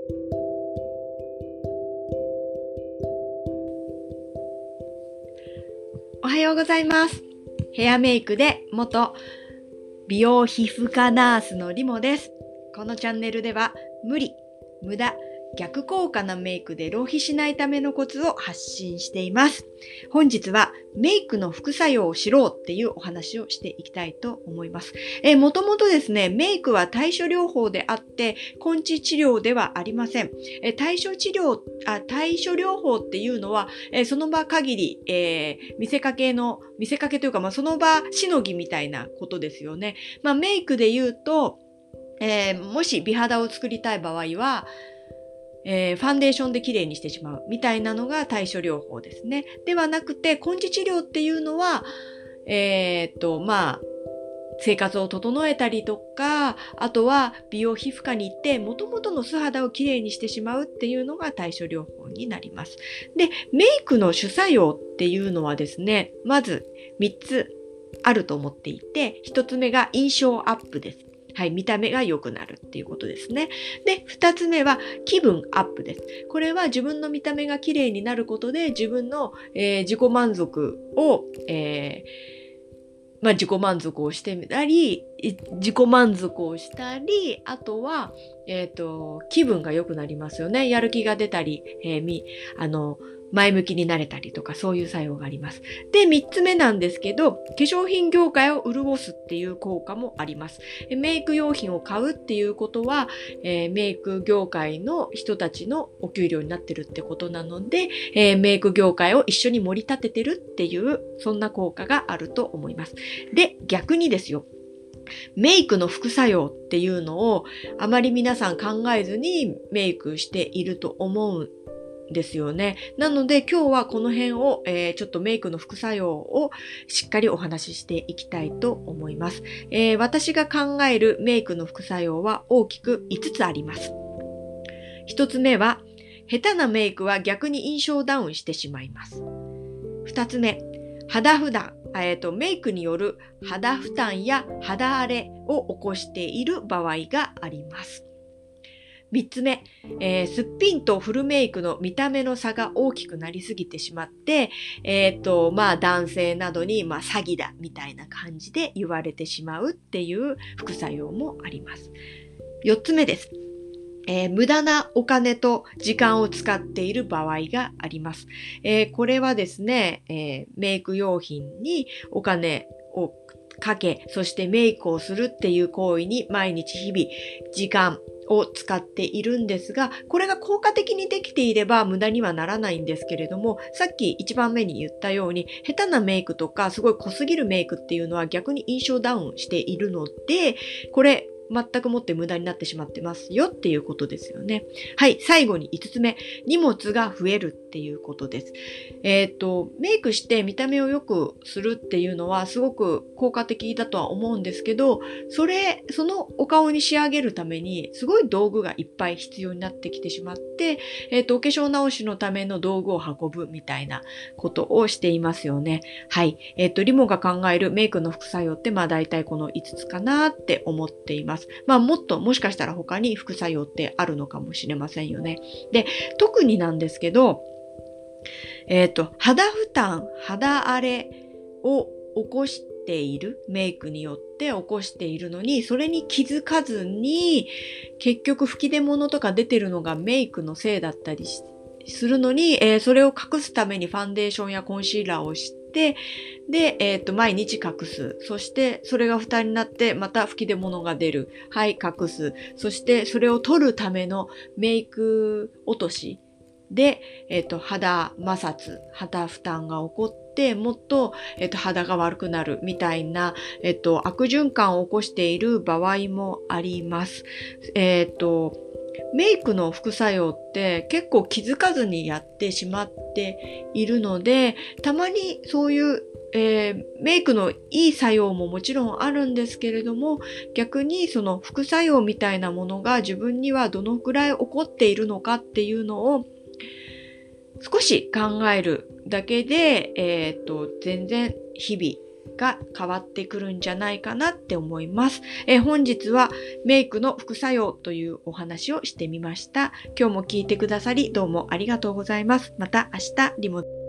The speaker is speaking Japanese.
おはようございます。ヘアメイクで元美容皮膚科ナースのリモです。このチャンネルでは無理、無駄、逆効果なメイクで浪費しないためのコツを発信しています。本日はメイクの副作用を知ろうっていうお話をしていきたいと思います。もともとですね、メイクは対処療法であって根治治療ではありません。対処療法っていうのは、その場限り、見せかけというか、その場しのぎみたいなことですよね。メイクで言うと、もし美肌を作りたい場合は、ファンデーションで綺麗にしてしまうみたいなのが対処療法ですね。ではなくて、根治治療っていうのは、生活を整えたりとか、あとは美容皮膚科に行って元々の素肌をきれいにしてしまうっていうのが対処療法になります。で、メイクの主作用っていうのはですね、まず3つあると思っていて、1つ目が印象アップです。はい、見た目が良くなるっていうことですね。で、2つ目は気分アップです。これは自分の見た目が綺麗になることで自分の、自己満足を、自己満足をしてみたり、あとは、気分が良くなりますよね。やる気が出たり、前向きになれたりとか、そういう作用があります。で、3つ目なんですけど、化粧品業界を潤すっていう効果もあります。メイク用品を買うっていうことは、メイク業界の人たちのお給料になってるってことなので、メイク業界を一緒に盛り立ててるっていう、そんな効果があると思います。で、逆にですよ。メイクの副作用っていうのをあまり皆さん考えずにメイクしていると思うんですよね。なので今日はこの辺を、ちょっとメイクの副作用をしっかりお話ししていきたいと思います。私が考えるメイクの副作用は大きく5つあります。1つ目は、下手なメイクは逆に印象ダウンしてしまいます。2つ目、肌負担。メイクによる肌負担や肌荒れを起こしている場合があります。3つ目、すっぴんとフルメイクの見た目の差が大きくなりすぎてしまって、男性などに、詐欺だみたいな感じで言われてしまうっていう副作用もあります。4つ目です。無駄なお金と時間を使っている場合があります。これはですね、メイク用品にお金をかけ、そしてメイクをするっていう行為に毎日日々時間を使っているんですが、これが効果的にできていれば無駄にはならないんですけれども、さっき一番目に言ったように、下手なメイクとかすごい濃すぎるメイクっていうのは逆に印象ダウンしているので、これ全くもって無駄になってしまってますよっていうことですよね。はい、最後に5つ目、荷物が増えるっていうことです。メイクして見た目を良くするっていうのはすごく効果的だとは思うんですけど、そのお顔に仕上げるためにすごい道具がいっぱい必要になってきてしまって、お化粧直しのための道具を運ぶみたいなことをしていますよね。はい。リモが考えるメイクの副作用って大体この5つかなって思っています。もしかしたら他に副作用ってあるのかもしれませんよね。で、特になんですけど、肌負担、肌荒れを起こしている、メイクによって起こしているのに、それに気づかずに、結局吹き出物とか出てるのがメイクのせいだったりするのに、それを隠すためにファンデーションやコンシーラーをして、で、毎日隠す。そして、それが負担になって、また吹き出物が出る。はい、隠す。そして、それを取るためのメイク落としで、肌摩擦、肌負担が起こって、もっと、肌が悪くなるみたいな、悪循環を起こしている場合もあります。メイクの副作用って結構気づかずにやってしまっているので、たまにそういう、メイクのいい作用ももちろんあるんですけれども、逆にその副作用みたいなものが自分にはどのくらい起こっているのかっていうのを少し考えるだけで、全然日々 が変わってくるんじゃないかなって思います。本日はメイクの副作用というお話をしてみました。今日も聞いてくださりどうもありがとうございます。また明日リモ